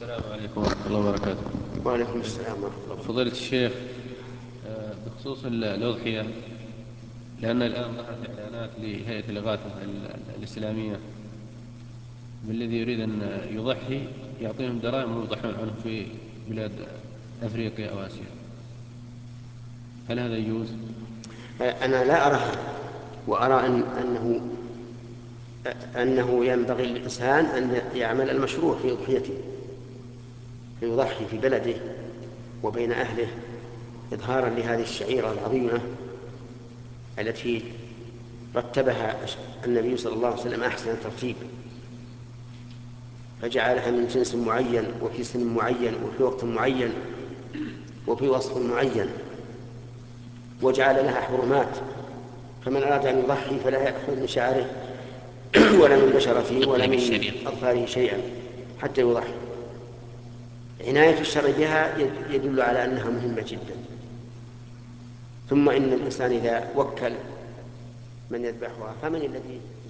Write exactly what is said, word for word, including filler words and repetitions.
السلام عليكم ورحمة الله وبركاته. وعليكم السلام ورحمة الله وبركاته. فضيلة الشيخ، آه، بخصوص ال- الأضحية، لأن الآن ظهرت إعلانات لهيئة الإغاثة ال- الإسلامية بالذي يريد أن يضحي يعطيهم دراهم ويضحون عنه في بلاد أفريقيا أو آسيا، هل هذا يجوز؟ أنا لا أرى هذا، وأرى أن أنه أنه ينبغي للإنسان أن يعمل المشروع في أضحيته، فيضحي في بلده وبين أهله إظهارا لهذه الشعيرة العظيمة التي رتبها النبي صلى الله عليه وسلم أحسن ترتيب، فجعلها من جنس معين وفي سن معين وفي وقت معين وفي وصف معين، وجعل لها حرمات. فمن أراد أن يضحي فلا يأخذ من شعره ولا من بشرته ولا من أظفاره شيئا حتى يضحي. عناية الشرع بها يدل على أنها مهمة جدا. ثم إن الإنسان إذا وكل من يذبحها فمن الذي